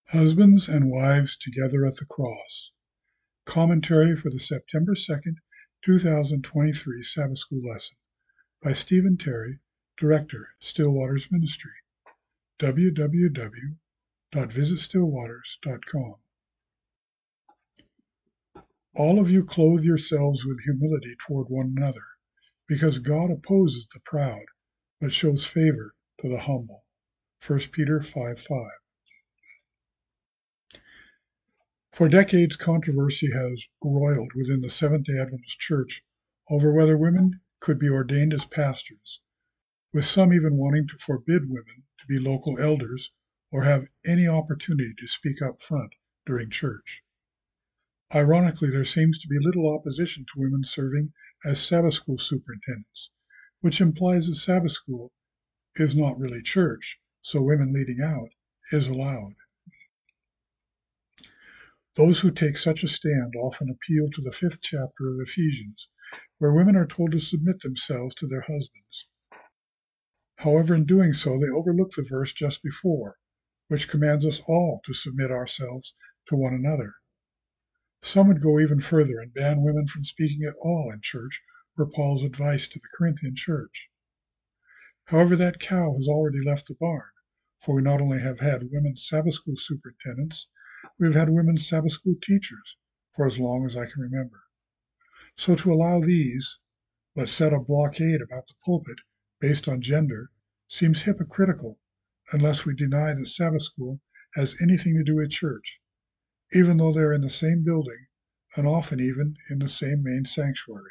Husbands and Wives Together at the Cross. Commentary for the September 2nd, 2023 Sabbath School lesson by Stephen Terry, Director, Stillwaters Ministry. www.visitstillwaters.com. All of you clothe yourselves with humility toward one another, because God opposes the proud, but shows favor to the humble. 1 Peter 5:5. For decades, controversy has roiled within the Seventh-day Adventist Church over whether women could be ordained as pastors, with some even wanting to forbid women to be local elders or have any opportunity to speak up front during church. Ironically, there seems to be little opposition to women serving as Sabbath school superintendents, which implies that Sabbath school is not really church, so women leading out is allowed. Those who take such a stand often appeal to the 5th chapter of Ephesians, where women are told to submit themselves to their husbands. However, in doing so, they overlook the verse just before, which commands us all to submit ourselves to one another. Some would go even further and ban women from speaking at all in church, per Paul's advice to the Corinthian church. However, that cow has already left the barn, for we not only have had women Sabbath school superintendents, we've had women Sabbath school teachers for as long as I can remember. So to allow these, but set a blockade about the pulpit based on gender, seems hypocritical unless we deny that Sabbath school has anything to do with church, even though they're in the same building and often even in the same main sanctuary.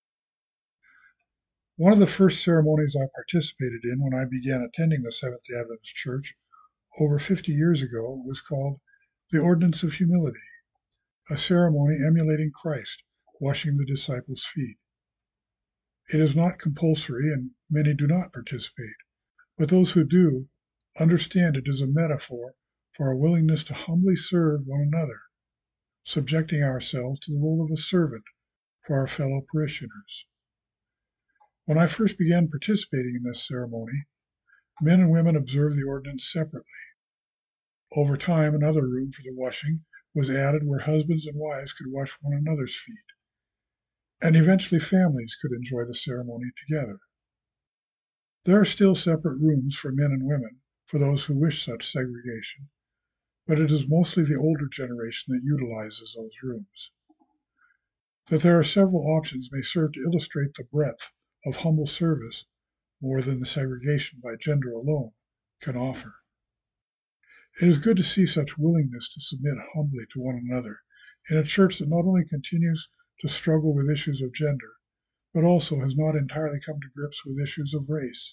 One of the first ceremonies I participated in when I began attending the Seventh-day Adventist Church over 50 years ago was called the Ordinance of Humility, a ceremony emulating Christ washing the disciples' feet. It is not compulsory and many do not participate, but those who do understand it as a metaphor for our willingness to humbly serve one another, subjecting ourselves to the role of a servant for our fellow parishioners. When I first began participating in this ceremony, men and women observed the ordinance separately. Over time, another room for the washing was added where husbands and wives could wash one another's feet, and eventually families could enjoy the ceremony together. There are still separate rooms for men and women for those who wish such segregation, but it is mostly the older generation that utilizes those rooms. That there are several options may serve to illustrate the breadth of humble service more than the segregation by gender alone can offer. It is good to see such willingness to submit humbly to one another in a church that not only continues to struggle with issues of gender, but also has not entirely come to grips with issues of race.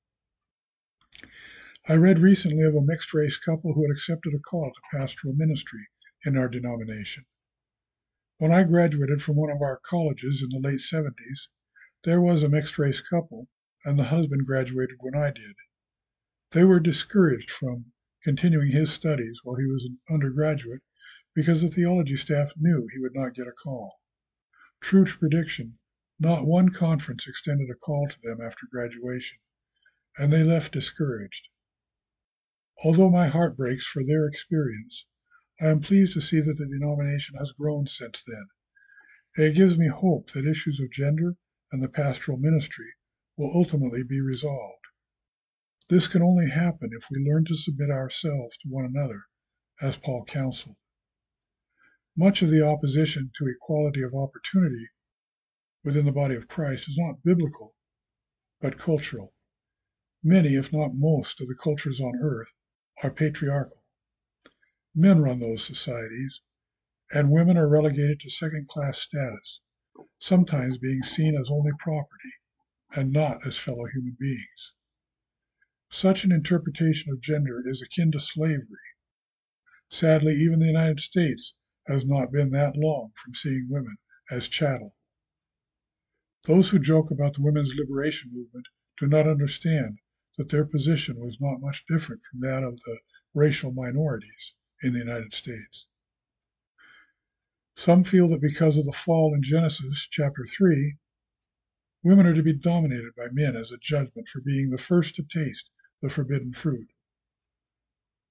I read recently of a mixed-race couple who had accepted a call to pastoral ministry in our denomination. When I graduated from one of our colleges in the late 70s, there was a mixed-race couple, and the husband graduated when I did. They were discouraged from continuing his studies while he was an undergraduate because the theology staff knew he would not get a call. True to prediction, not one conference extended a call to them after graduation, and they left discouraged. Although my heart breaks for their experience, I am pleased to see that the denomination has grown since then. It gives me hope that issues of gender and the pastoral ministry will ultimately be resolved. This can only happen if we learn to submit ourselves to one another, as Paul counseled. Much of the opposition to equality of opportunity within the body of Christ is not biblical, but cultural. Many, if not most, of the cultures on earth are patriarchal. Men run those societies, and women are relegated to second-class status, sometimes being seen as only property and not as fellow human beings. Such an interpretation of gender is akin to slavery. Sadly, even the United States has not been that long from seeing women as chattel. Those who joke about the women's liberation movement do not understand that their position was not much different from that of the racial minorities in the United States. Some feel that because of the fall in Genesis chapter 3, women are to be dominated by men as a judgment for being the first to taste the forbidden fruit.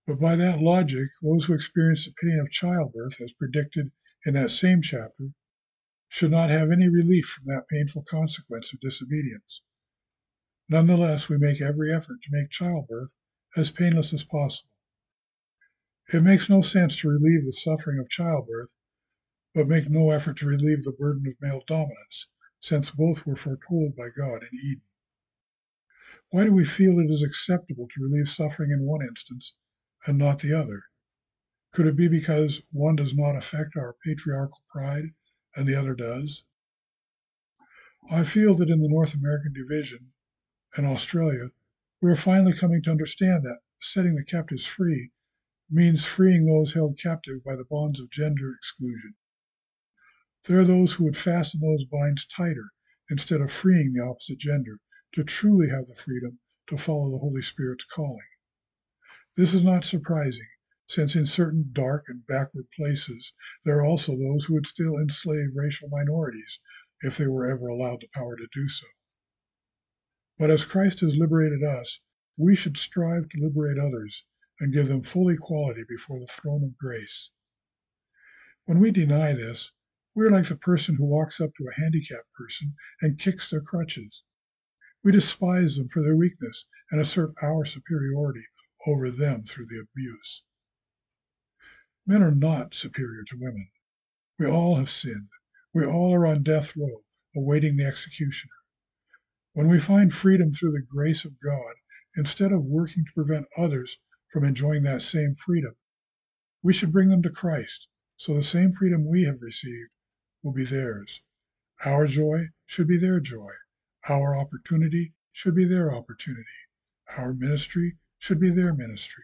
But by that logic, those who experience the pain of childbirth, as predicted in that same chapter, should not have any relief from that painful consequence of disobedience. Nonetheless, we make every effort to make childbirth as painless as possible. It makes no sense to relieve the suffering of childbirth, but make no effort to relieve the burden of male dominance, since both were foretold by God in Eden. Why do we feel it is acceptable to relieve suffering in one instance and not the other? Could it be because one does not affect our patriarchal pride and the other does? I feel that in the North American division and Australia, we are finally coming to understand that setting the captives free means freeing those held captive by the bonds of gender exclusion. There are those who would fasten those binds tighter instead of freeing the opposite gender to truly have the freedom to follow the Holy Spirit's calling. This is not surprising, since in certain dark and backward places there are also those who would still enslave racial minorities if they were ever allowed the power to do so. But as Christ has liberated us, we should strive to liberate others and give them full equality before the throne of grace. When we deny this, we are like the person who walks up to a handicapped person and kicks their crutches. We despise them for their weakness and assert our superiority over them through the abuse. Men are not superior to women. We all have sinned. We all are on death row, awaiting the executioner. When we find freedom through the grace of God, instead of working to prevent others from enjoying that same freedom, we should bring them to Christ, so the same freedom we have received will be theirs. Our joy should be their joy. Our opportunity should be their opportunity. Our ministry should be their ministry.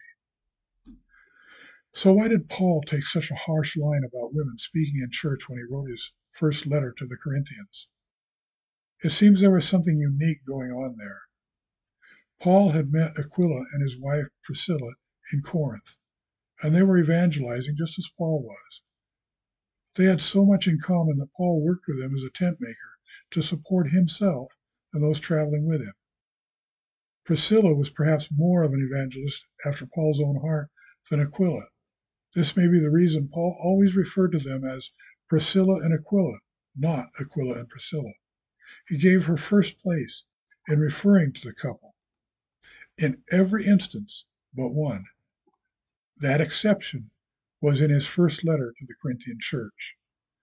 So why did Paul take such a harsh line about women speaking in church when he wrote his first letter to the Corinthians? It seems there was something unique going on there. Paul had met Aquila and his wife Priscilla in Corinth, and they were evangelizing just as Paul was. They had so much in common that Paul worked with them as a tent maker to support himself and those traveling with him. Priscilla was perhaps more of an evangelist after Paul's own heart than Aquila. This may be the reason Paul always referred to them as Priscilla and Aquila, not Aquila and Priscilla. He gave her first place in referring to the couple in every instance but one. That exception was in his first letter to the Corinthian church.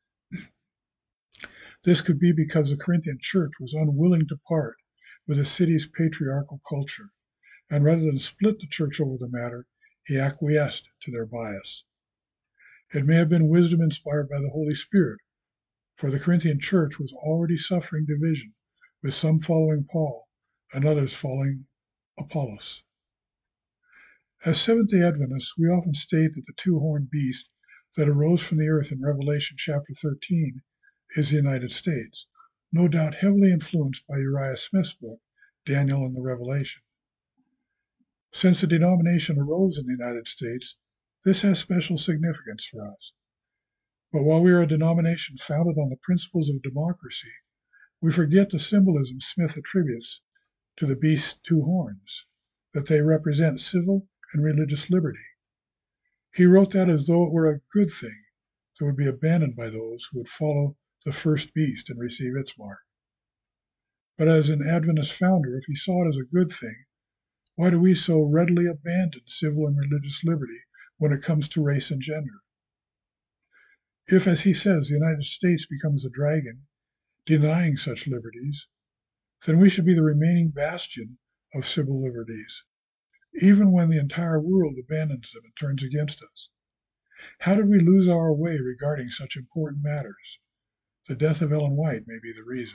This could be because the Corinthian church was unwilling to part with the city's patriarchal culture, and rather than split the church over the matter, he acquiesced to their bias. It may have been wisdom inspired by the Holy Spirit, for the Corinthian church was already suffering division, with some following Paul and others following Apollos. As Seventh-day Adventists, we often state that the two-horned beast that arose from the earth in Revelation chapter 13 is the United States, no doubt heavily influenced by Uriah Smith's book, Daniel and the Revelation. Since the denomination arose in the United States, this has special significance for us. But while we are a denomination founded on the principles of democracy, we forget the symbolism Smith attributes to the beast's two horns, that they represent civil and religious liberty. He wrote that as though it were a good thing that would be abandoned by those who would follow the first beast and receive its mark. But as an Adventist founder, if he saw it as a good thing, why do we so readily abandon civil and religious liberty when it comes to race and gender? If, as he says, the United States becomes the dragon, denying such liberties, then we should be the remaining bastion of civil liberties, even when the entire world abandons them and turns against us. How did we lose our way regarding such important matters? The death of Ellen White may be the reason.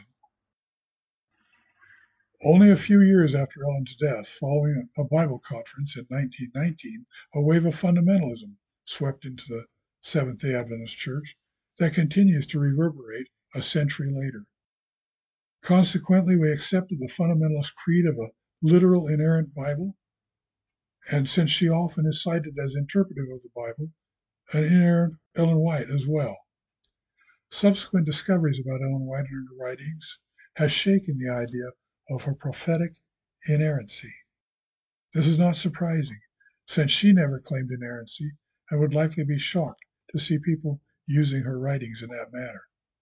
Only a few years after Ellen's death, following a Bible conference in 1919, a wave of fundamentalism swept into the Seventh-day Adventist Church that continues to reverberate a century later. Consequently, we accepted the fundamentalist creed of a literal inerrant Bible, and since she often is cited as interpretive of the Bible, an inerrant Ellen White as well. Subsequent discoveries about Ellen White and her writings has shaken the idea of her prophetic inerrancy. This is not surprising, since she never claimed inerrancy and would likely be shocked to see people using her writings in that manner.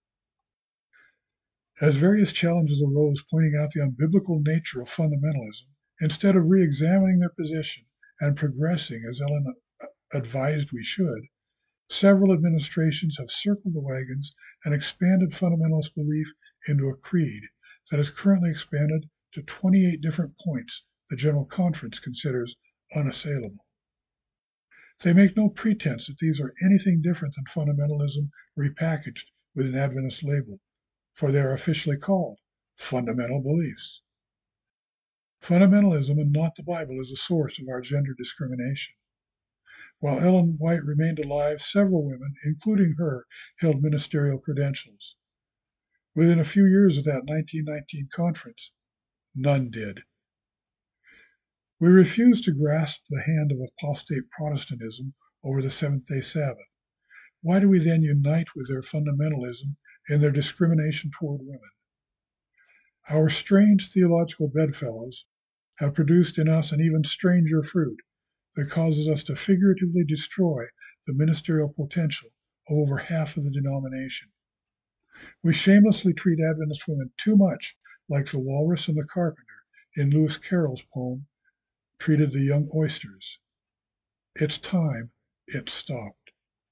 As various challenges arose pointing out the unbiblical nature of fundamentalism, instead of re-examining their position and progressing as Ellen advised we should, several administrations have circled the wagons and expanded fundamentalist belief into a creed that is currently expanded to 28 different points the General Conference considers unassailable. They make no pretense that these are anything different than fundamentalism repackaged with an Adventist label, for they are officially called fundamental beliefs. Fundamentalism and not the Bible is the source of our gender discrimination. While Ellen White remained alive, several women, including her, held ministerial credentials. Within a few years of that 1919 conference, none did. We refuse to grasp the hand of apostate Protestantism over the Seventh-day Sabbath. Why do we then unite with their fundamentalism in their discrimination toward women? Our strange theological bedfellows have produced in us an even stranger fruit that causes us to figuratively destroy the ministerial potential of over half of the denomination. We shamelessly treat Adventist women too much like the walrus and the carpenter in Lewis Carroll's poem treated the young oysters. It's time it stopped.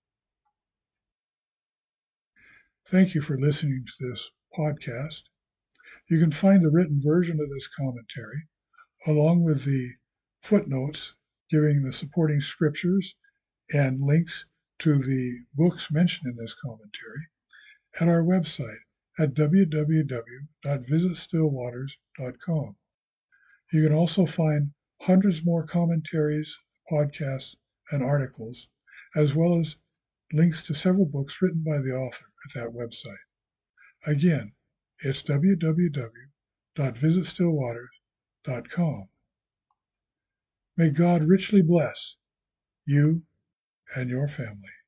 Thank you for listening to this podcast. You can find the written version of this commentary, along with the footnotes giving the supporting scriptures and links to the books mentioned in this commentary, at our website at www.visitstillwaters.com. You can also find hundreds more commentaries, podcasts, and articles, as well as links to several books written by the author at that website. Again, it's www.visitstillwaters.com. May God richly bless you and your family.